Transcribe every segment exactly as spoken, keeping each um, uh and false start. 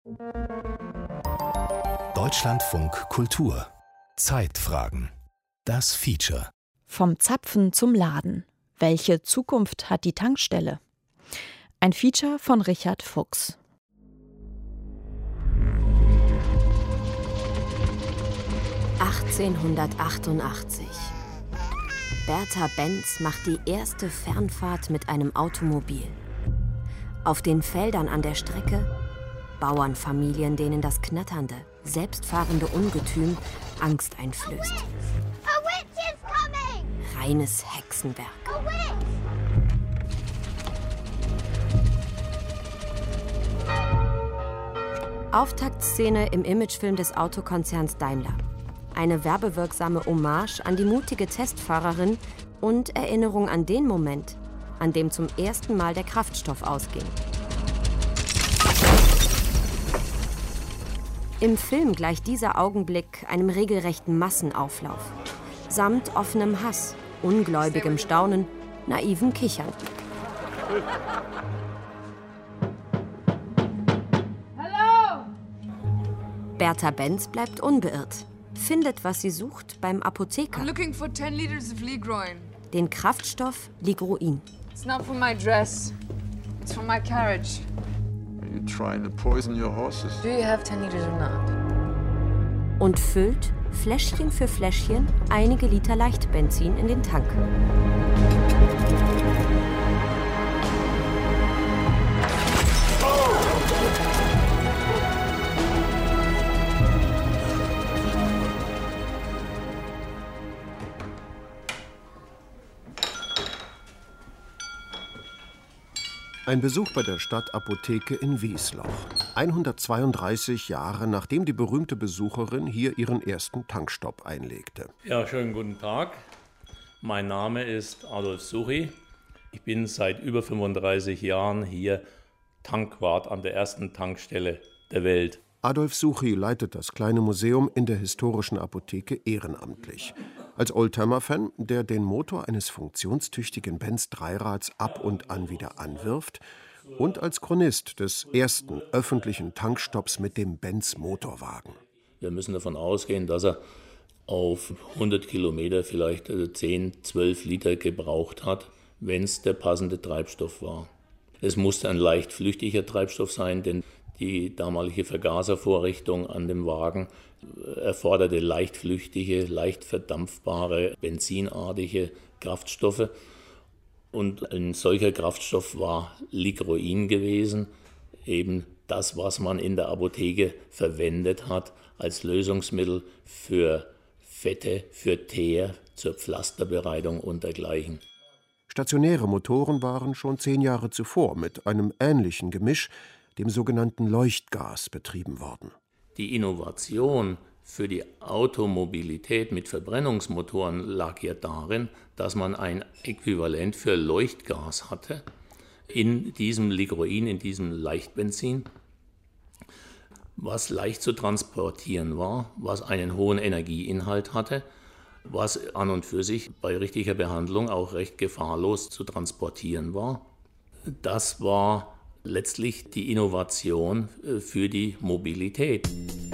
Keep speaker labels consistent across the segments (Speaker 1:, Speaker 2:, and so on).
Speaker 1: Deutschlandfunk Kultur. Zeitfragen. Das Feature.
Speaker 2: Vom Zapfen zum Laden. Welche Zukunft hat die Tankstelle? Ein Feature von Richard Fuchs.
Speaker 3: achtzehnhundertachtundachtzig. Bertha Benz macht die erste Fernfahrt mit einem Automobil. Auf den Feldern an der Strecke Bauernfamilien, denen das knatternde, selbstfahrende Ungetüm Angst einflößt.
Speaker 4: A witch is coming!
Speaker 3: Reines Hexenwerk.
Speaker 4: A witch!
Speaker 3: Auftaktszene im Imagefilm des Autokonzerns Daimler. Eine werbewirksame Hommage an die mutige Testfahrerin und Erinnerung an den Moment, an dem zum ersten Mal der Kraftstoff ausging. Im Film gleicht dieser Augenblick einem regelrechten Massenauflauf. Samt offenem Hass, ungläubigem Staunen, naivem Kichern.
Speaker 4: Hello!
Speaker 3: Bertha Benz bleibt unbeirrt. Findet, was sie sucht, beim Apotheker.
Speaker 5: I'm looking for ten liters of Ligroin.
Speaker 3: Den Kraftstoff Ligroin.
Speaker 5: It's not for my dress. It's for my carriage.
Speaker 6: Are you trying to poison your horses?
Speaker 5: Do you have ten liters or not?
Speaker 3: Und füllt, Fläschchen für Fläschchen, einige Liter Leichtbenzin in den Tank.
Speaker 7: Ein Besuch bei der Stadtapotheke in Wiesloch. hundertzweiunddreißig Jahre nachdem die berühmte Besucherin hier ihren ersten Tankstopp einlegte.
Speaker 8: Ja, schönen guten Tag. Mein Name ist Adolf Suchy. Ich bin seit über fünfunddreißig Jahren hier Tankwart an der ersten Tankstelle der Welt.
Speaker 7: Adolf Suchy leitet das kleine Museum in der historischen Apotheke ehrenamtlich. Als Oldtimer-Fan, der den Motor eines funktionstüchtigen Benz-Dreirads ab und an wieder anwirft, und als Chronist des ersten öffentlichen Tankstopps mit dem Benz-Motorwagen.
Speaker 8: Wir müssen davon ausgehen, dass er auf hundert Kilometer vielleicht zehn, zwölf Liter gebraucht hat, wenn es der passende Treibstoff war. Es musste ein leicht flüchtiger Treibstoff sein, denn die damalige Vergaservorrichtung an dem Wagen erforderte leicht flüchtige, leicht verdampfbare, benzinartige Kraftstoffe. Und ein solcher Kraftstoff war Ligroin gewesen, eben das, was man in der Apotheke verwendet hat als Lösungsmittel für Fette, für Teer, zur Pflasterbereitung und dergleichen.
Speaker 7: Stationäre Motoren waren schon zehn Jahre zuvor mit einem ähnlichen Gemisch, dem sogenannten Leuchtgas, betrieben worden.
Speaker 8: Die Innovation für die Automobilität mit Verbrennungsmotoren lag ja darin, dass man ein Äquivalent für Leuchtgas hatte in diesem Ligroin, in diesem Leichtbenzin, was leicht zu transportieren war, was einen hohen Energieinhalt hatte, was an und für sich bei richtiger Behandlung auch recht gefahrlos zu transportieren war. Das war letztlich die Innovation für die Mobilität.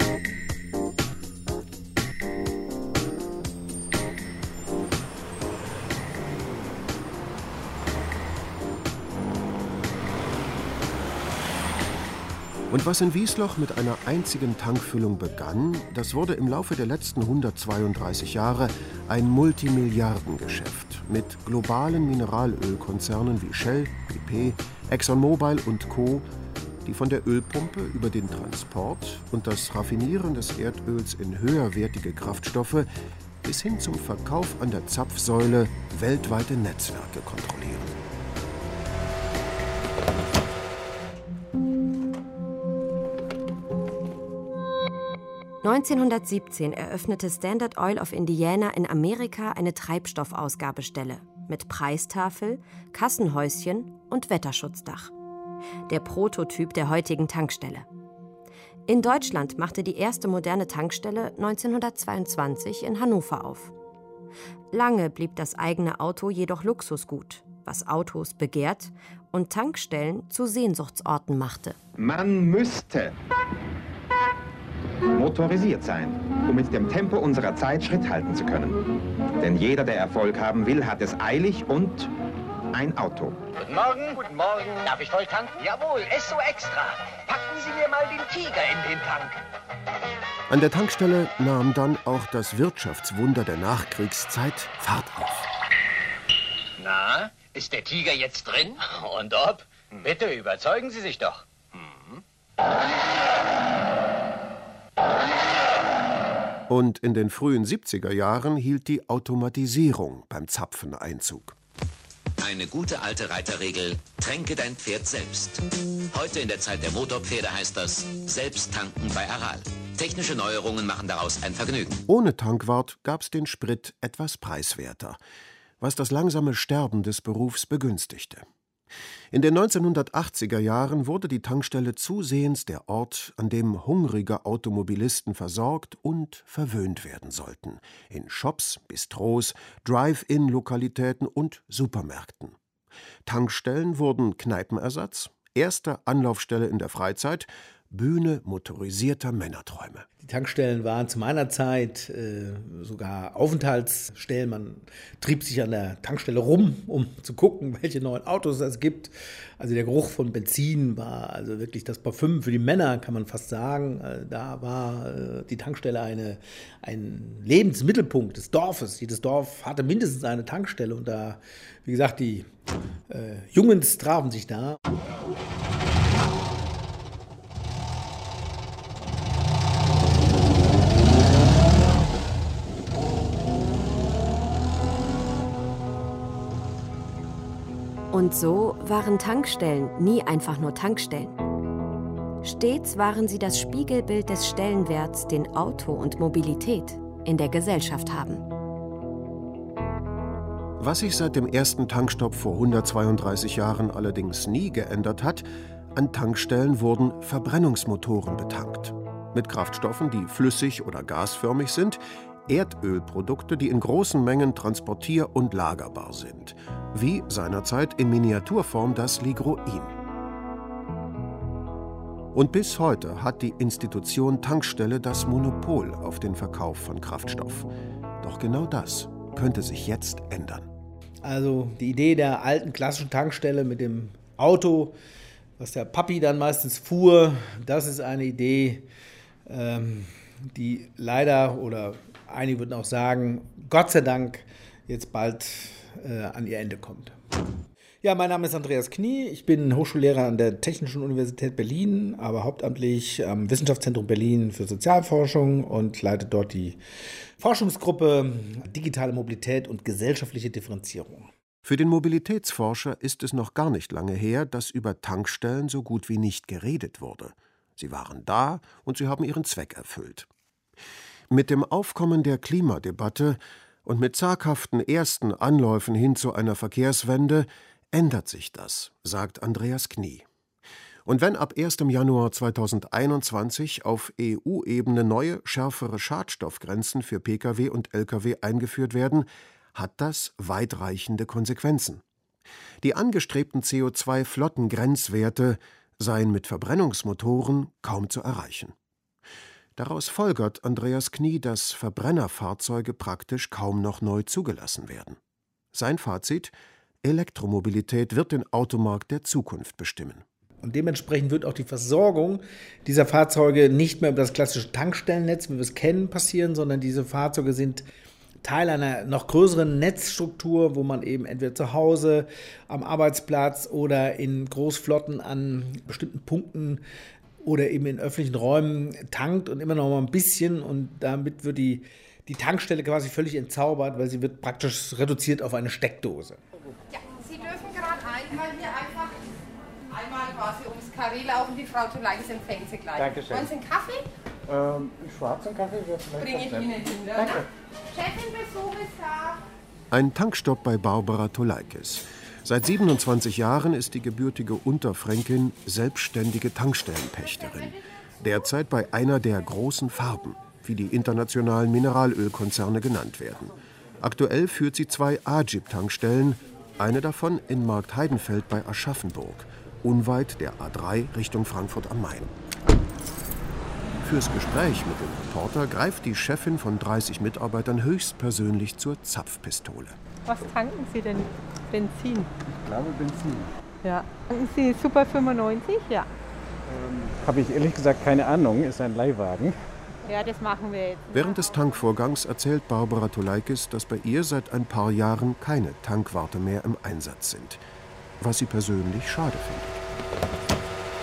Speaker 7: Und was in Wiesloch mit einer einzigen Tankfüllung begann, das wurde im Laufe der letzten hundertzweiunddreißig Jahre ein Multimilliardengeschäft mit globalen Mineralölkonzernen wie Shell, B P, ExxonMobil und Co., die von der Ölpumpe über den Transport und das Raffinieren des Erdöls in höherwertige Kraftstoffe bis hin zum Verkauf an der Zapfsäule weltweite Netzwerke kontrollieren.
Speaker 3: neunzehnhundertsiebzehn eröffnete Standard Oil of Indiana in Amerika eine Treibstoffausgabestelle mit Preistafel, Kassenhäuschen und Wetterschutzdach. Der Prototyp der heutigen Tankstelle. In Deutschland machte die erste moderne Tankstelle neunzehnhundertzweiundzwanzig in Hannover auf. Lange blieb das eigene Auto jedoch Luxusgut, was Autos begehrt und Tankstellen zu Sehnsuchtsorten machte.
Speaker 9: Man müsste motorisiert sein, um mit dem Tempo unserer Zeit Schritt halten zu können. Denn jeder, der Erfolg haben will, hat es eilig und ein Auto.
Speaker 10: Guten Morgen. Guten Morgen. Darf ich voll tanken? Jawohl, Esso Extra. Packen Sie mir mal den Tiger in den Tank.
Speaker 7: An der Tankstelle nahm dann auch das Wirtschaftswunder der Nachkriegszeit Fahrt auf.
Speaker 10: Na, ist der Tiger jetzt drin? Und ob? Bitte, überzeugen Sie sich doch.
Speaker 7: Und in den frühen siebziger Jahren hielt die Automatisierung beim Zapfen Einzug.
Speaker 11: Eine gute alte Reiterregel, tränke dein Pferd selbst. Heute in der Zeit der Motorpferde heißt das, selbst tanken bei Aral. Technische Neuerungen machen daraus ein Vergnügen.
Speaker 7: Ohne Tankwart gab's den Sprit etwas preiswerter, was das langsame Sterben des Berufs begünstigte. In den neunzehnhundertachtziger Jahren wurde die Tankstelle zusehends der Ort, an dem hungrige Automobilisten versorgt und verwöhnt werden sollten. In Shops, Bistros, Drive-In-Lokalitäten und Supermärkten. Tankstellen wurden Kneipenersatz, erste Anlaufstelle in der Freizeit, Bühne motorisierter Männerträume.
Speaker 12: Die Tankstellen waren zu meiner Zeit äh, sogar Aufenthaltsstellen. Man trieb sich an der Tankstelle rum, um zu gucken, welche neuen Autos es gibt. Also der Geruch von Benzin war also wirklich das Parfüm für die Männer, kann man fast sagen. Äh, da war äh, die Tankstelle eine, ein Lebensmittelpunkt des Dorfes. Jedes Dorf hatte mindestens eine Tankstelle. Und da, wie gesagt, die äh, Jungens trafen sich da.
Speaker 3: Und so waren Tankstellen nie einfach nur Tankstellen. Stets waren sie das Spiegelbild des Stellenwerts, den Auto und Mobilität in der Gesellschaft haben.
Speaker 7: Was sich seit dem ersten Tankstopp vor hundertzweiunddreißig Jahren allerdings nie geändert hat, an Tankstellen wurden Verbrennungsmotoren betankt. Mit Kraftstoffen, die flüssig oder gasförmig sind, Erdölprodukte, die in großen Mengen transportier- und lagerbar sind, wie seinerzeit in Miniaturform das Ligroin. Und bis heute hat die Institution Tankstelle das Monopol auf den Verkauf von Kraftstoff. Doch genau das könnte sich jetzt ändern.
Speaker 12: Also die Idee der alten klassischen Tankstelle mit dem Auto, was der Papi dann meistens fuhr, das ist eine Idee, ähm, die leider oder einige würden auch sagen, Gott sei Dank jetzt bald äh, an ihr Ende kommt. Ja, mein Name ist Andreas Knie. Ich bin Hochschullehrer an der Technischen Universität Berlin, aber hauptamtlich am Wissenschaftszentrum Berlin für Sozialforschung und leite dort die Forschungsgruppe Digitale Mobilität und gesellschaftliche Differenzierung.
Speaker 7: Für den Mobilitätsforscher ist es noch gar nicht lange her, dass über Tankstellen so gut wie nicht geredet wurde. Sie waren da und sie haben ihren Zweck erfüllt. Mit dem Aufkommen der Klimadebatte und mit zaghaften ersten Anläufen hin zu einer Verkehrswende ändert sich das, sagt Andreas Knie. Und wenn ab ersten Januar zweitausendeinundzwanzig auf E U-Ebene neue, schärfere Schadstoffgrenzen für Pkw und Lkw eingeführt werden, hat das weitreichende Konsequenzen. Die angestrebten C O zwei Flottengrenzwerte seien mit Verbrennungsmotoren kaum zu erreichen. Daraus folgert Andreas Knie, dass Verbrennerfahrzeuge praktisch kaum noch neu zugelassen werden. Sein Fazit: Elektromobilität wird den Automarkt der Zukunft bestimmen.
Speaker 12: Und dementsprechend wird auch die Versorgung dieser Fahrzeuge nicht mehr über das klassische Tankstellennetz, wie wir es kennen, passieren, sondern diese Fahrzeuge sind Teil einer noch größeren Netzstruktur, wo man eben entweder zu Hause, am Arbeitsplatz oder in Großflotten an bestimmten Punkten oder eben in öffentlichen Räumen tankt und immer noch mal ein bisschen. Und damit wird die, die Tankstelle quasi völlig entzaubert, weil sie wird praktisch reduziert auf eine Steckdose.
Speaker 5: Ja, Sie dürfen gerade einmal hier einfach einmal quasi ums Karree laufen. Die Frau Tuleikis empfängt Sie gleich.
Speaker 13: Dankeschön.
Speaker 5: Wollen Sie einen Kaffee?
Speaker 13: Ähm, schwarzen Kaffee wäre vielleicht.
Speaker 5: Bringe ich Ihnen hin.
Speaker 13: Danke.
Speaker 5: Chefin, Besuch ist da.
Speaker 7: Ein Tankstopp bei Barbara Tuleikis. Seit siebenundzwanzig Jahren ist die gebürtige Unterfränkin selbstständige Tankstellenpächterin. Derzeit bei einer der großen Farben, wie die internationalen Mineralölkonzerne genannt werden. Aktuell führt sie zwei A-Jeep-Tankstellen, eine davon in Marktheidenfeld bei Aschaffenburg, unweit der A drei Richtung Frankfurt am Main. Fürs Gespräch mit dem Reporter greift die Chefin von dreißig Mitarbeitern höchstpersönlich zur Zapfpistole.
Speaker 14: Was tanken Sie denn? Benzin?
Speaker 13: Ich glaube Benzin.
Speaker 14: Ja. Tanken Sie Super fünfundneunzig? Ja.
Speaker 13: Ähm, Habe ich ehrlich gesagt keine Ahnung, ist ein Leihwagen.
Speaker 14: Ja, das machen wir jetzt.
Speaker 7: Während des Tankvorgangs erzählt Barbara Toleikis, dass bei ihr seit ein paar Jahren keine Tankwarte mehr im Einsatz sind, was sie persönlich schade findet.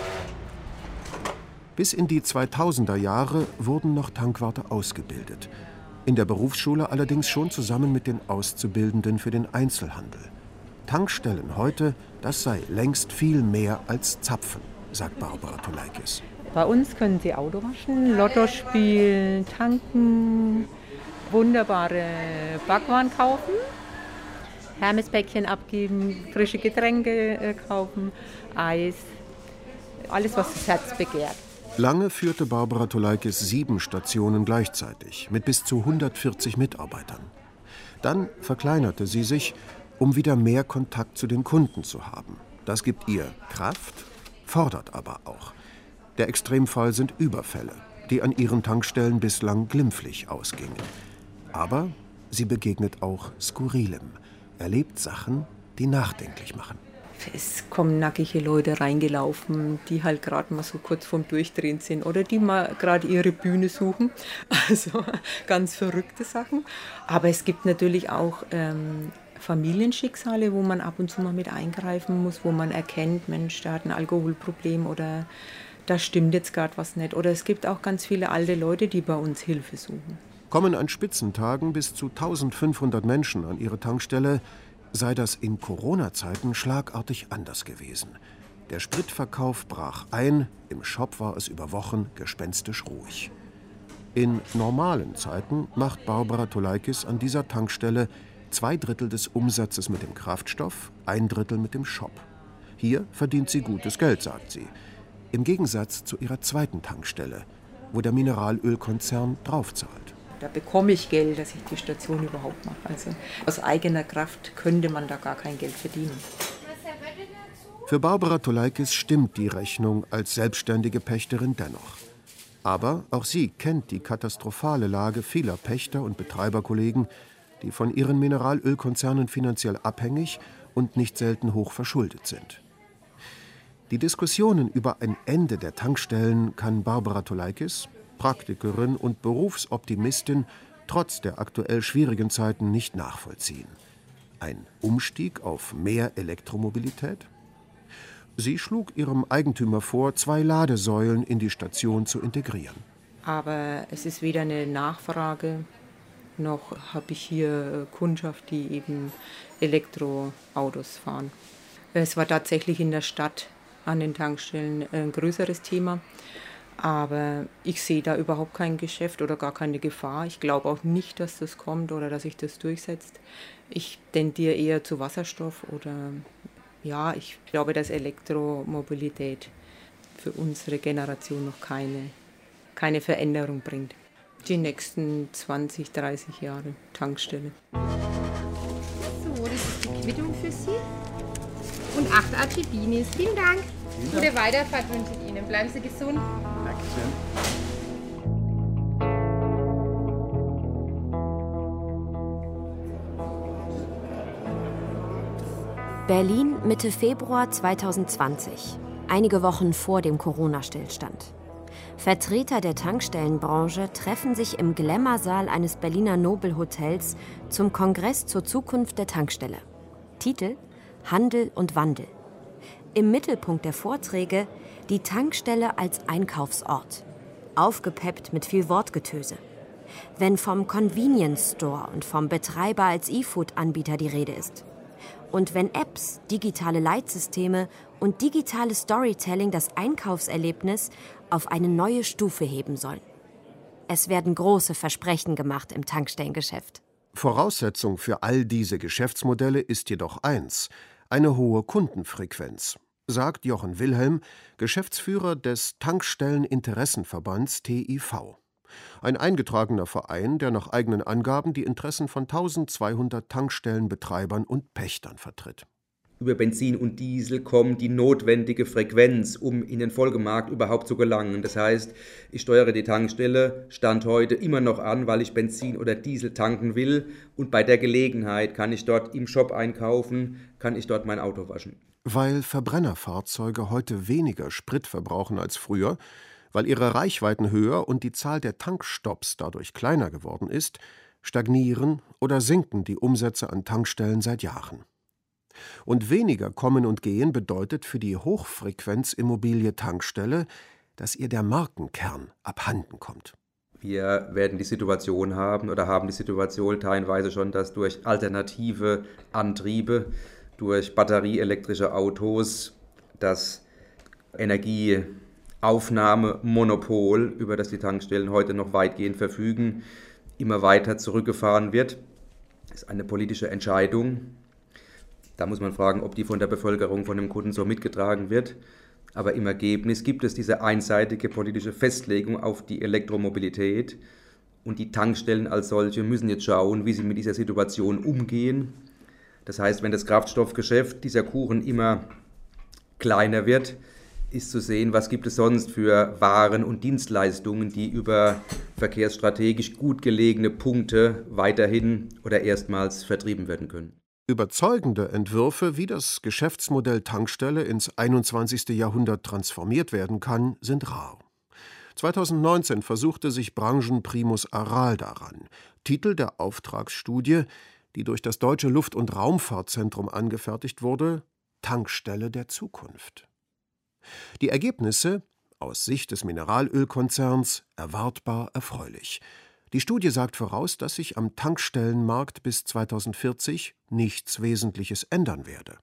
Speaker 7: Bis in die zweitausender Jahre wurden noch Tankwarte ausgebildet. In der Berufsschule allerdings schon zusammen mit den Auszubildenden für den Einzelhandel. Tankstellen heute, das sei längst viel mehr als Zapfen, sagt Barbara Toleikis.
Speaker 14: Bei uns können Sie Auto waschen, Lotto spielen, tanken, wunderbare Backwaren kaufen, Hermespäckchen abgeben, frische Getränke äh, kaufen, Eis, alles, was das Herz begehrt.
Speaker 7: Lange führte Barbara Toleikis sieben Stationen gleichzeitig mit bis zu hundertvierzig Mitarbeitern. Dann verkleinerte sie sich, um wieder mehr Kontakt zu den Kunden zu haben. Das gibt ihr Kraft, fordert aber auch. Der Extremfall sind Überfälle, die an ihren Tankstellen bislang glimpflich ausgingen. Aber sie begegnet auch Skurrilem, erlebt Sachen, die nachdenklich machen.
Speaker 14: Es kommen nackige Leute reingelaufen, die halt gerade mal so kurz vorm Durchdrehen sind oder die mal gerade ihre Bühne suchen. Also ganz verrückte Sachen. Aber es gibt natürlich auch ähm, Familienschicksale, wo man ab und zu mal mit eingreifen muss, wo man erkennt, Mensch, der hat ein Alkoholproblem oder da stimmt jetzt gerade was nicht. Oder es gibt auch ganz viele alte Leute, die bei uns Hilfe suchen.
Speaker 7: Kommen an Spitzentagen bis zu eintausendfünfhundert Menschen an ihre Tankstelle, sei das in Corona-Zeiten schlagartig anders gewesen. Der Spritverkauf brach ein, im Shop war es über Wochen gespenstisch ruhig. In normalen Zeiten macht Barbara Toleikis an dieser Tankstelle zwei Drittel des Umsatzes mit dem Kraftstoff, ein Drittel mit dem Shop. Hier verdient sie gutes Geld, sagt sie. Im Gegensatz zu ihrer zweiten Tankstelle, wo der Mineralölkonzern draufzahlt.
Speaker 14: Da bekomme ich Geld, dass ich die Station überhaupt mache. Also aus eigener Kraft könnte man da gar kein Geld verdienen.
Speaker 7: Für Barbara Toleikis stimmt die Rechnung als selbstständige Pächterin dennoch. Aber auch sie kennt die katastrophale Lage vieler Pächter und Betreiberkollegen, die von ihren Mineralölkonzernen finanziell abhängig und nicht selten hoch verschuldet sind. Die Diskussionen über ein Ende der Tankstellen kann Barbara Toleikis, Praktikerin und Berufsoptimistin, trotz der aktuell schwierigen Zeiten nicht nachvollziehen. Ein Umstieg auf mehr Elektromobilität? Sie schlug ihrem Eigentümer vor, zwei Ladesäulen in die Station zu integrieren.
Speaker 14: Aber es ist weder eine Nachfrage, noch habe ich hier Kundschaft, die eben Elektroautos fahren. Es war tatsächlich in der Stadt an den Tankstellen ein größeres Thema. Aber ich sehe da überhaupt kein Geschäft oder gar keine Gefahr. Ich glaube auch nicht, dass das kommt oder dass sich das durchsetzt. Ich tendiere eher zu Wasserstoff oder ja, ich glaube, dass Elektromobilität für unsere Generation noch keine, keine Veränderung bringt. Die nächsten zwanzig, dreißig Jahre Tankstelle.
Speaker 5: So, das ist die Quittung für Sie. Und acht Archibinis. Vielen Dank. Gute Weiterfahrt wünsche ich Ihnen. Bleiben Sie gesund.
Speaker 13: Dankeschön.
Speaker 3: Berlin Mitte Februar zweitausendzwanzig, einige Wochen vor dem Corona-Stillstand. Vertreter der Tankstellenbranche treffen sich im Glamour-Saal eines Berliner Nobelhotels zum Kongress zur Zukunft der Tankstelle. Titel: Handel und Wandel. Im Mittelpunkt der Vorträge die Tankstelle als Einkaufsort. Aufgepeppt mit viel Wortgetöse. Wenn vom Convenience Store und vom Betreiber als E-Food-Anbieter die Rede ist. Und wenn Apps, digitale Leitsysteme und digitales Storytelling das Einkaufserlebnis auf eine neue Stufe heben sollen. Es werden große Versprechen gemacht im Tankstellengeschäft.
Speaker 7: Voraussetzung für all diese Geschäftsmodelle ist jedoch eins: eine hohe Kundenfrequenz, sagt Jochen Wilhelm, Geschäftsführer des Tankstelleninteressenverbands T I V. Ein eingetragener Verein, der nach eigenen Angaben die Interessen von eintausendzweihundert Tankstellenbetreibern und Pächtern vertritt.
Speaker 15: über Benzin und Diesel kommt die notwendige Frequenz, um in den Folgemarkt überhaupt zu gelangen. Das heißt, ich steuere die Tankstelle Stand heute immer noch an, weil ich Benzin oder Diesel tanken will. Und bei der Gelegenheit kann ich dort im Shop einkaufen, kann ich dort mein Auto waschen.
Speaker 7: Weil Verbrennerfahrzeuge heute weniger Sprit verbrauchen als früher, weil ihre Reichweiten höher und die Zahl der Tankstops dadurch kleiner geworden ist, stagnieren oder sinken die Umsätze an Tankstellen seit Jahren. Und weniger Kommen und Gehen bedeutet für die Hochfrequenzimmobilie Tankstelle, dass ihr der Markenkern abhanden kommt.
Speaker 15: Wir werden die Situation haben oder haben die Situation teilweise schon, dass durch alternative Antriebe, durch batterieelektrische Autos, das Energieaufnahmemonopol, über das die Tankstellen heute noch weitgehend verfügen, immer weiter zurückgefahren wird. Das ist eine politische Entscheidung. Da muss man fragen, ob die von der Bevölkerung, von dem Kunden so mitgetragen wird. Aber im Ergebnis gibt es diese einseitige politische Festlegung auf die Elektromobilität. Und die Tankstellen als solche müssen jetzt schauen, wie sie mit dieser Situation umgehen. Das heißt, wenn das Kraftstoffgeschäft, dieser Kuchen immer kleiner wird, ist zu sehen, was gibt es sonst für Waren und Dienstleistungen, die über verkehrsstrategisch gut gelegene Punkte weiterhin oder erstmals vertrieben werden können.
Speaker 7: Überzeugende Entwürfe, wie das Geschäftsmodell Tankstelle ins einundzwanzigste Jahrhundert transformiert werden kann, sind rar. zweitausendneunzehn versuchte sich Branchenprimus Aral daran. Titel der Auftragsstudie, die durch das Deutsche Luft- und Raumfahrtzentrum angefertigt wurde: Tankstelle der Zukunft. Die Ergebnisse, aus Sicht des Mineralölkonzerns, erwartbar erfreulich. Die Studie sagt voraus, dass sich am Tankstellenmarkt bis zweitausendvierzig nichts Wesentliches ändern werde.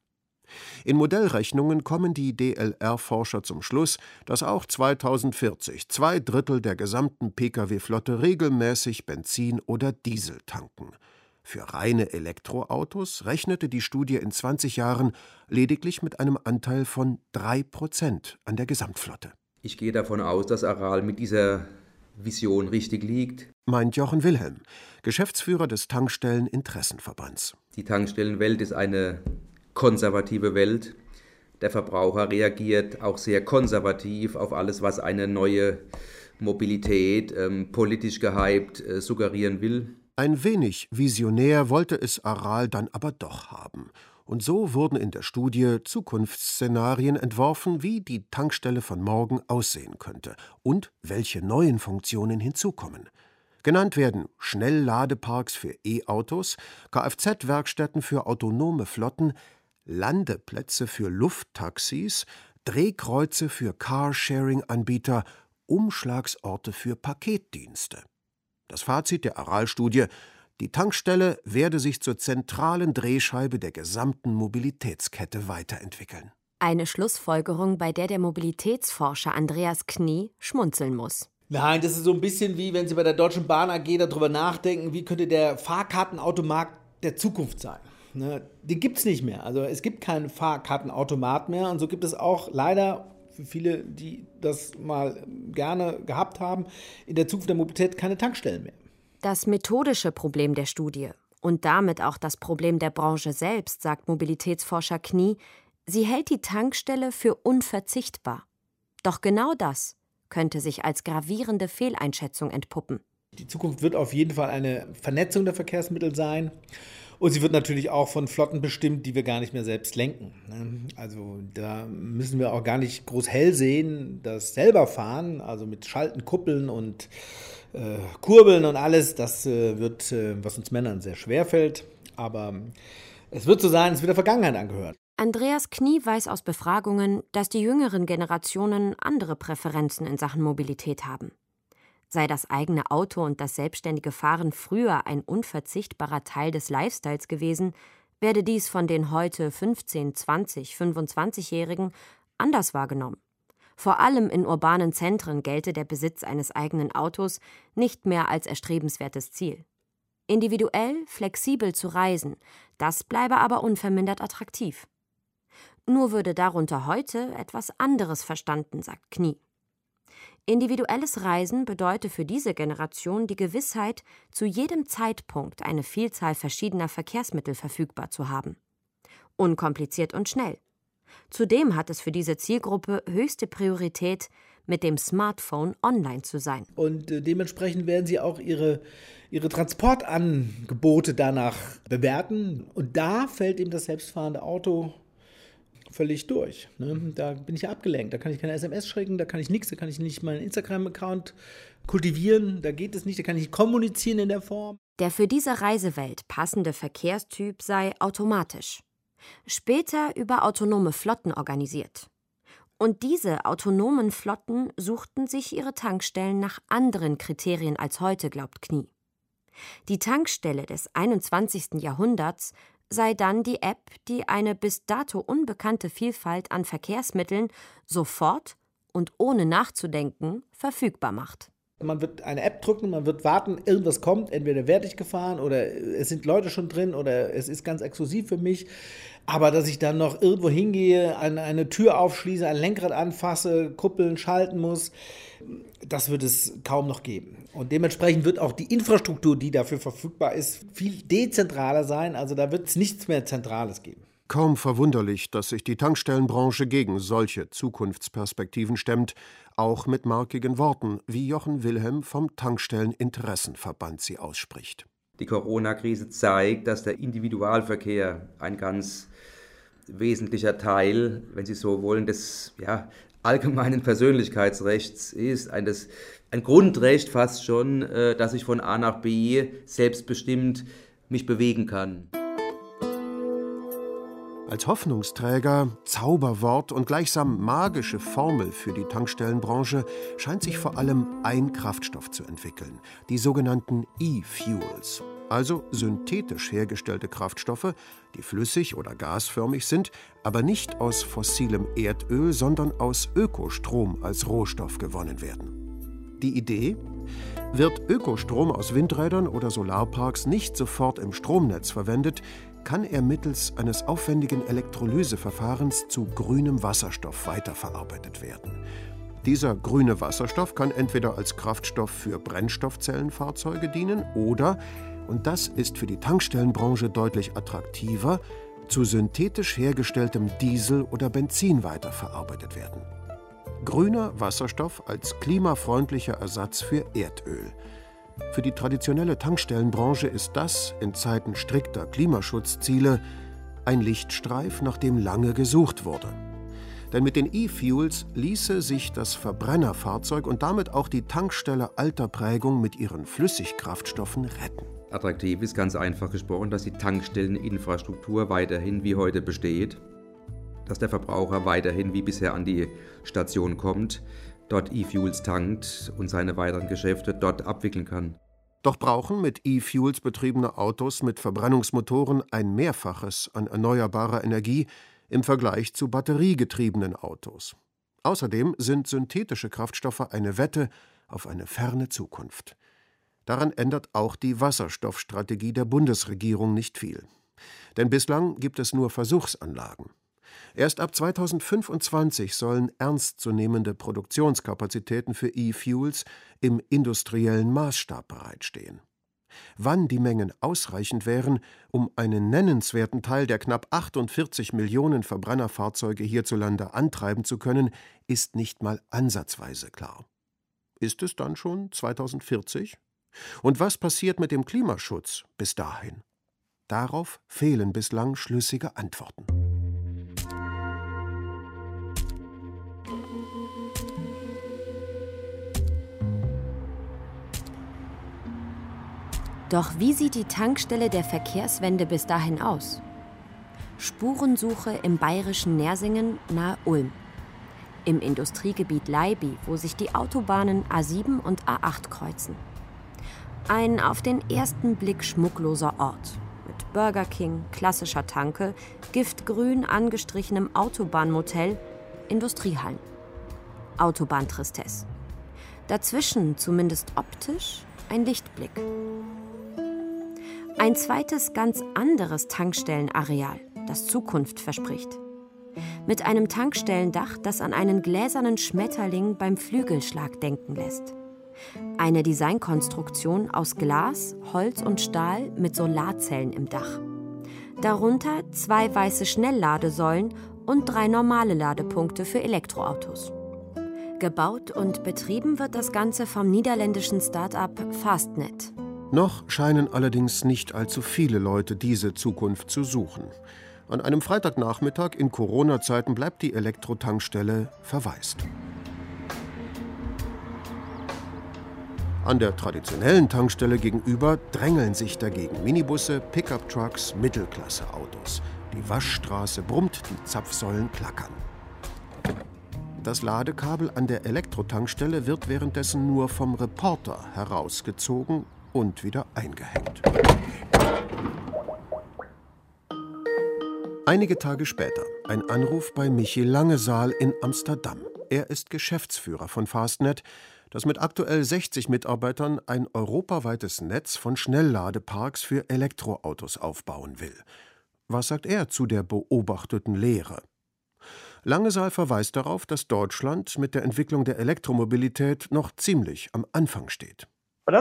Speaker 7: In Modellrechnungen kommen die D L R-Forscher zum Schluss, dass auch zweitausendvierzig zwei Drittel der gesamten Pkw-Flotte regelmäßig Benzin oder Diesel tanken. Für reine Elektroautos rechnete die Studie in zwanzig Jahren lediglich mit einem Anteil von drei Prozent an der Gesamtflotte.
Speaker 15: Ich gehe davon aus, dass Aral mit dieser Vision richtig liegt,
Speaker 7: meint Jochen Wilhelm, Geschäftsführer des Tankstellen-Interessenverbands.
Speaker 15: Die Tankstellenwelt ist eine konservative Welt. Der Verbraucher reagiert auch sehr konservativ auf alles, was eine neue Mobilität ähm, politisch gehypt äh, suggerieren will.
Speaker 7: Ein wenig visionär wollte es Aral dann aber doch haben. Und so wurden in der Studie Zukunftsszenarien entworfen, wie die Tankstelle von morgen aussehen könnte und welche neuen Funktionen hinzukommen. Genannt werden Schnellladeparks für E-Autos, Kfz-Werkstätten für autonome Flotten, Landeplätze für Lufttaxis, Drehkreuze für Carsharing-Anbieter, Umschlagsorte für Paketdienste. Das Fazit der Aral-Studie: Die Tankstelle werde sich zur zentralen Drehscheibe der gesamten Mobilitätskette weiterentwickeln.
Speaker 3: Eine Schlussfolgerung, bei der der Mobilitätsforscher Andreas Knie schmunzeln muss.
Speaker 12: Nein, das ist so ein bisschen wie, wenn Sie bei der Deutschen Bahn A G darüber nachdenken, wie könnte der Fahrkartenautomat der Zukunft sein. Ne, die gibt es nicht mehr. Also es gibt keinen Fahrkartenautomat mehr. Und so gibt es auch leider, für viele, die das mal gerne gehabt haben, in der Zukunft der Mobilität keine Tankstellen mehr.
Speaker 3: Das methodische Problem der Studie und damit auch das Problem der Branche selbst, sagt Mobilitätsforscher Knie, sie hält die Tankstelle für unverzichtbar. Doch genau das könnte sich als gravierende Fehleinschätzung entpuppen.
Speaker 12: Die Zukunft wird auf jeden Fall eine Vernetzung der Verkehrsmittel sein. Und sie wird natürlich auch von Flotten bestimmt, die wir gar nicht mehr selbst lenken. Also da müssen wir auch gar nicht groß hell sehen, das selber fahren, also mit Schalten, Kuppeln und äh, Kurbeln und alles, das äh, wird, äh, was uns Männern sehr schwer fällt. Aber es wird so sein, es wird der Vergangenheit angehören.
Speaker 3: Andreas Knie weiß aus Befragungen, dass die jüngeren Generationen andere Präferenzen in Sachen Mobilität haben. Sei das eigene Auto und das selbstständige Fahren früher ein unverzichtbarer Teil des Lifestyles gewesen, werde dies von den heute fünfzehn-, zwanzig-, fünfundzwanzigjährigen anders wahrgenommen. Vor allem in urbanen Zentren gelte der Besitz eines eigenen Autos nicht mehr als erstrebenswertes Ziel. Individuell, flexibel zu reisen, das bleibe aber unvermindert attraktiv. Nur würde darunter heute etwas anderes verstanden, sagt Knie. Individuelles Reisen bedeutet für diese Generation die Gewissheit, zu jedem Zeitpunkt eine Vielzahl verschiedener Verkehrsmittel verfügbar zu haben. unkompliziert und schnell. Zudem hat es für diese Zielgruppe höchste Priorität, mit dem Smartphone online zu sein.
Speaker 12: Und äh, dementsprechend werden sie auch ihre, ihre Transportangebote danach bewerten. Und da fällt eben das selbstfahrende Auto völlig durch. Ne? Da bin ich ja abgelenkt. Da kann ich keine S M S schicken, da kann ich nichts, da kann ich nicht meinen Instagram-Account kultivieren, da geht es nicht, da kann ich nicht kommunizieren in der Form.
Speaker 3: Der für diese Reisewelt passende Verkehrstyp sei automatisch. Später über autonome Flotten organisiert. Und diese autonomen Flotten suchten sich ihre Tankstellen nach anderen Kriterien als heute, glaubt Knie. Die Tankstelle des einundzwanzigsten Jahrhunderts sei dann die App, die eine bis dato unbekannte Vielfalt an Verkehrsmitteln sofort und ohne nachzudenken verfügbar macht.
Speaker 12: Man wird eine App drücken, man wird warten, irgendwas kommt, entweder werde ich gefahren oder es sind Leute schon drin oder es ist ganz exklusiv für mich. Aber dass ich dann noch irgendwo hingehe, eine, eine Tür aufschließe, ein Lenkrad anfasse, kuppeln, schalten muss, das wird es kaum noch geben. Und dementsprechend wird auch die Infrastruktur, die dafür verfügbar ist, viel dezentraler sein. Also da wird es nichts mehr Zentrales geben.
Speaker 7: Kaum verwunderlich, dass sich die Tankstellenbranche gegen solche Zukunftsperspektiven stemmt, auch mit markigen Worten, wie Jochen Wilhelm vom Tankstelleninteressenverband sie ausspricht.
Speaker 15: Die Corona-Krise zeigt, dass der Individualverkehr ein ganz wesentlicher Teil, wenn Sie so wollen, des ja, allgemeinen Persönlichkeitsrechts ist. Ein, das, ein Grundrecht fast schon, äh, dass ich von A nach B selbstbestimmt mich bewegen kann.
Speaker 7: Als Hoffnungsträger, Zauberwort und gleichsam magische Formel für die Tankstellenbranche scheint sich vor allem ein Kraftstoff zu entwickeln, die sogenannten E-Fuels, also synthetisch hergestellte Kraftstoffe, die flüssig oder gasförmig sind, aber nicht aus fossilem Erdöl, sondern aus Ökostrom als Rohstoff gewonnen werden. Die Idee? Wird Ökostrom aus Windrädern oder Solarparks nicht sofort im Stromnetz verwendet, kann er mittels eines aufwendigen Elektrolyseverfahrens zu grünem Wasserstoff weiterverarbeitet werden. Dieser grüne Wasserstoff kann entweder als Kraftstoff für Brennstoffzellenfahrzeuge dienen oder, und das ist für die Tankstellenbranche deutlich attraktiver, zu synthetisch hergestelltem Diesel oder Benzin weiterverarbeitet werden. Grüner Wasserstoff als klimafreundlicher Ersatz für Erdöl. Für die traditionelle Tankstellenbranche ist das in Zeiten strikter Klimaschutzziele ein Lichtstreif, nach dem lange gesucht wurde. Denn mit den E-Fuels ließe sich das Verbrennerfahrzeug und damit auch die Tankstelle alter Prägung mit ihren Flüssigkraftstoffen retten.
Speaker 15: Attraktiv ist ganz einfach gesprochen, dass die Tankstelleninfrastruktur weiterhin wie heute besteht, dass der Verbraucher weiterhin wie bisher an die Station kommt, dort E-Fuels tankt und seine weiteren Geschäfte dort abwickeln kann.
Speaker 7: Doch brauchen mit E-Fuels betriebene Autos mit Verbrennungsmotoren ein Mehrfaches an erneuerbarer Energie im Vergleich zu batteriegetriebenen Autos. Außerdem sind synthetische Kraftstoffe eine Wette auf eine ferne Zukunft. Daran ändert auch die Wasserstoffstrategie der Bundesregierung nicht viel. Denn bislang gibt es nur Versuchsanlagen. Erst ab zweitausendfünfundzwanzig sollen ernstzunehmende Produktionskapazitäten für E-Fuels im industriellen Maßstab bereitstehen. Wann die Mengen ausreichend wären, um einen nennenswerten Teil der knapp achtundvierzig Millionen Verbrennerfahrzeuge hierzulande antreiben zu können, ist nicht mal ansatzweise klar. Ist es dann schon zweitausendvierzig? Und was passiert mit dem Klimaschutz bis dahin? Darauf fehlen bislang schlüssige Antworten.
Speaker 3: Doch wie sieht die Tankstelle der Verkehrswende bis dahin aus? Spurensuche im bayerischen Nersingen nahe Ulm. Im Industriegebiet Leiby, wo sich die Autobahnen A sieben und A acht kreuzen. Ein auf den ersten Blick schmuckloser Ort. Mit Burger King, klassischer Tanke, giftgrün angestrichenem Autobahnmotel, Industriehallen. Autobahntristesse. Dazwischen, zumindest optisch, ein Lichtblick. Ein zweites, ganz anderes Tankstellenareal, das Zukunft verspricht. Mit einem Tankstellendach, das an einen gläsernen Schmetterling beim Flügelschlag denken lässt. Eine Designkonstruktion aus Glas, Holz und Stahl mit Solarzellen im Dach. Darunter zwei weiße Schnellladesäulen und drei normale Ladepunkte für Elektroautos. Gebaut und betrieben wird das Ganze vom niederländischen Start-up Fastnet.
Speaker 7: Noch scheinen allerdings nicht allzu viele Leute diese Zukunft zu suchen. An einem Freitagnachmittag in Corona-Zeiten bleibt die Elektrotankstelle verwaist. An der traditionellen Tankstelle gegenüber drängeln sich dagegen Minibusse, Pickup-Trucks, Mittelklasse-Autos. Die Waschstraße brummt, die Zapfsäulen klackern. Das Ladekabel an der Elektrotankstelle wird währenddessen nur vom Reporter herausgezogen und wieder eingehängt. Einige Tage später ein Anruf bei Michi Langesaal in Amsterdam. Er ist Geschäftsführer von Fastnet, das mit aktuell sechzig Mitarbeitern ein europaweites Netz von Schnellladeparks für Elektroautos aufbauen will. Was sagt er zu der beobachteten Lehre? Langesaal verweist darauf, dass Deutschland mit der Entwicklung der Elektromobilität noch ziemlich am Anfang steht.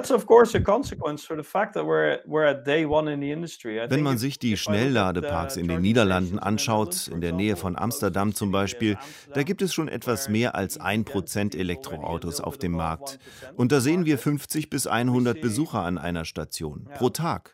Speaker 16: Wenn man sich die Schnellladeparks in den Niederlanden anschaut, in der Nähe von Amsterdam zum Beispiel, da gibt es schon etwas mehr als ein Prozent Elektroautos auf dem Markt. Und da sehen wir fünfzig bis hundert Besucher an einer Station pro Tag.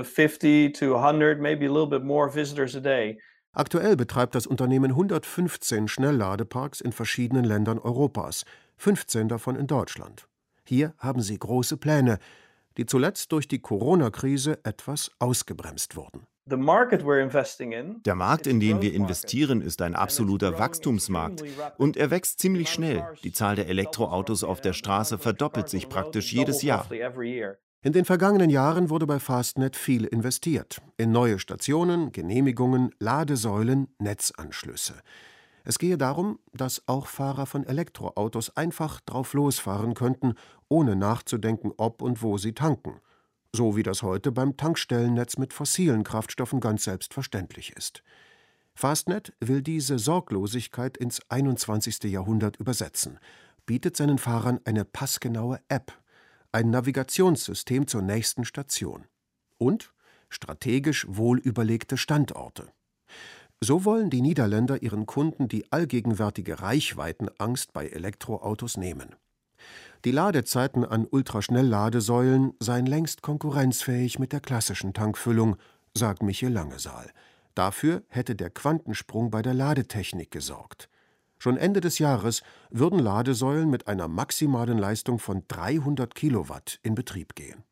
Speaker 7: Aktuell betreibt das Unternehmen hundertfünfzehn Schnellladeparks in verschiedenen Ländern Europas, fünfzehn davon in Deutschland. Hier haben sie große Pläne, die zuletzt durch die Corona-Krise etwas ausgebremst wurden.
Speaker 16: Der Markt, in den wir investieren, ist ein absoluter Wachstumsmarkt. Und er wächst ziemlich schnell. Die Zahl der Elektroautos auf der Straße verdoppelt sich praktisch jedes Jahr.
Speaker 7: In den vergangenen Jahren wurde bei Fastnet viel investiert. In neue Stationen, Genehmigungen, Ladesäulen, Netzanschlüsse. Es gehe darum, dass auch Fahrer von Elektroautos einfach drauf losfahren könnten, ohne nachzudenken, ob und wo sie tanken. So wie das heute beim Tankstellennetz mit fossilen Kraftstoffen ganz selbstverständlich ist. Fastnet will diese Sorglosigkeit ins einundzwanzigste Jahrhundert übersetzen, bietet seinen Fahrern eine passgenaue App, ein Navigationssystem zur nächsten Station und strategisch wohlüberlegte Standorte. So wollen die Niederländer ihren Kunden die allgegenwärtige Reichweitenangst bei Elektroautos nehmen. Die Ladezeiten an Ultraschnellladesäulen seien längst konkurrenzfähig mit der klassischen Tankfüllung, sagt Michi Langesaal. Dafür hätte der Quantensprung bei der Ladetechnik gesorgt. Schon Ende des Jahres würden Ladesäulen mit einer maximalen Leistung von dreihundert Kilowatt in Betrieb gehen.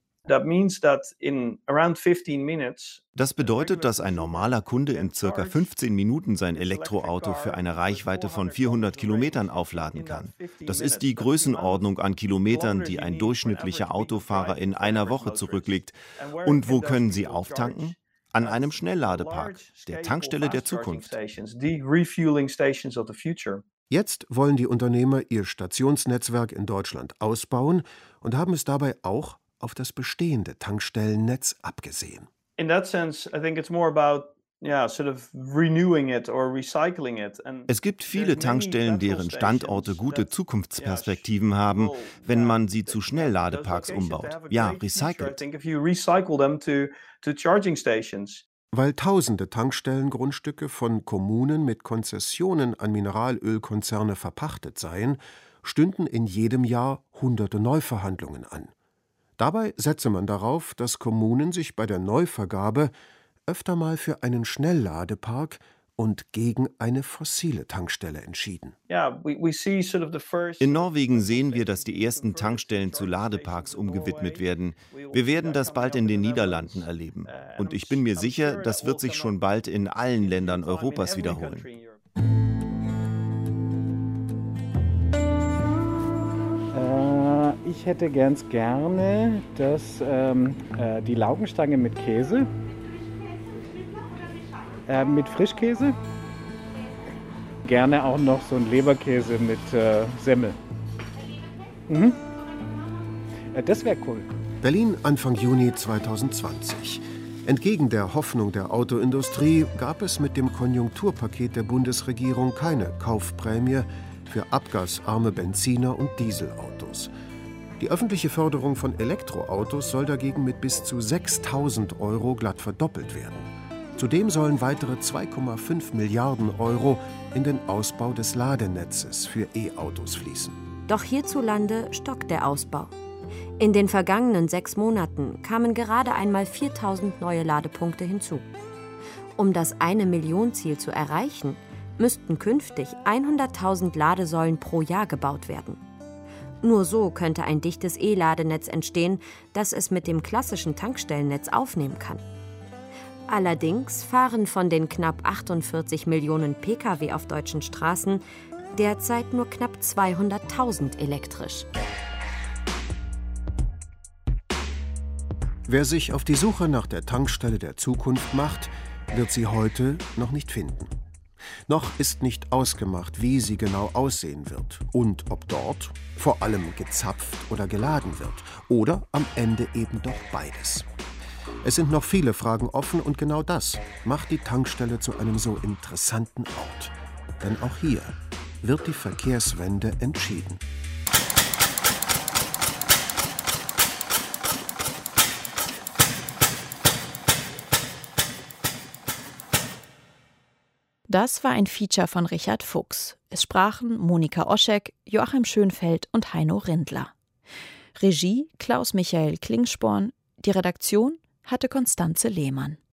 Speaker 16: Das bedeutet, dass ein normaler Kunde in circa fünfzehn Minuten sein Elektroauto für eine Reichweite von vierhundert Kilometern aufladen kann. Das ist die Größenordnung an Kilometern, die ein durchschnittlicher Autofahrer in einer Woche zurücklegt. Und wo können Sie auftanken? An einem Schnellladepark, der Tankstelle der Zukunft.
Speaker 7: Jetzt wollen die Unternehmer ihr Stationsnetzwerk in Deutschland ausbauen und haben es dabei auch auf das bestehende Tankstellennetz abgesehen.
Speaker 16: Es gibt viele Tankstellen, deren Standorte gute Zukunftsperspektiven haben, wenn man sie zu Schnellladeparks umbaut. Ja, recycelt.
Speaker 7: Weil tausende Tankstellengrundstücke von Kommunen mit Konzessionen an Mineralölkonzerne verpachtet seien, stünden in jedem Jahr hunderte Neuverhandlungen an. Dabei setze man darauf, dass Kommunen sich bei der Neuvergabe öfter mal für einen Schnellladepark und gegen eine fossile Tankstelle entschieden.
Speaker 16: In Norwegen sehen wir, dass die ersten Tankstellen zu Ladeparks umgewidmet werden. Wir werden das bald in den Niederlanden erleben. Und ich bin mir sicher, das wird sich schon bald in allen Ländern Europas wiederholen.
Speaker 13: Ich hätte ganz gerne das, ähm, äh, die Laugenstange mit Käse, äh, mit Frischkäse, gerne auch noch so ein Leberkäse mit äh, Semmel. Mhm. Äh, das wäre cool.
Speaker 7: Berlin Anfang Juni zweitausendzwanzig. Entgegen der Hoffnung der Autoindustrie gab es mit dem Konjunkturpaket der Bundesregierung keine Kaufprämie für abgasarme Benziner und Dieselautos. Die öffentliche Förderung von Elektroautos soll dagegen mit bis zu sechstausend Euro glatt verdoppelt werden. Zudem sollen weitere zwei Komma fünf Milliarden Euro in den Ausbau des Ladenetzes für E-Autos fließen.
Speaker 3: Doch hierzulande stockt der Ausbau. In den vergangenen sechs Monaten kamen gerade einmal viertausend neue Ladepunkte hinzu. Um das Eine-Million-Ziel zu erreichen, müssten künftig hunderttausend Ladesäulen pro Jahr gebaut werden. Nur so könnte ein dichtes E-Ladenetz entstehen, das es mit dem klassischen Tankstellennetz aufnehmen kann. Allerdings fahren von den knapp achtundvierzig Millionen Pkw auf deutschen Straßen derzeit nur knapp zweihunderttausend elektrisch.
Speaker 7: Wer sich auf die Suche nach der Tankstelle der Zukunft macht, wird sie heute noch nicht finden. Noch ist nicht ausgemacht, wie sie genau aussehen wird und ob dort vor allem gezapft oder geladen wird oder am Ende eben doch beides. Es sind noch viele Fragen offen und genau das macht die Tankstelle zu einem so interessanten Ort. Denn auch hier wird die Verkehrswende entschieden.
Speaker 2: Das war ein Feature von Richard Fuchs. Es sprachen Monika Oschek, Joachim Schönfeld und Heino Rindler. Regie Klaus-Michael Klingsporn, die Redaktion hatte Konstanze Lehmann.